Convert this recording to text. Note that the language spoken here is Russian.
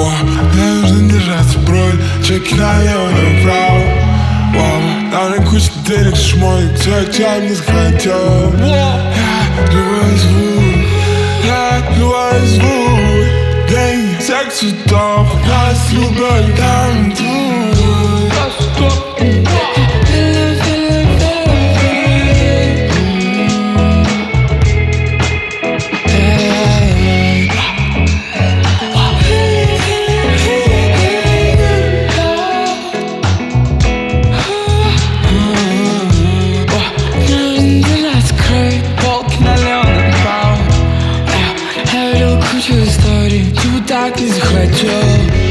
Мне нужно держаться бровь, чеки налево направо. Надо куча денег, шмоник, тебя не захотел. Я любой звук, деньги, секс, цветов, нас любовь, там Кучу историй, ты вот так не захотел.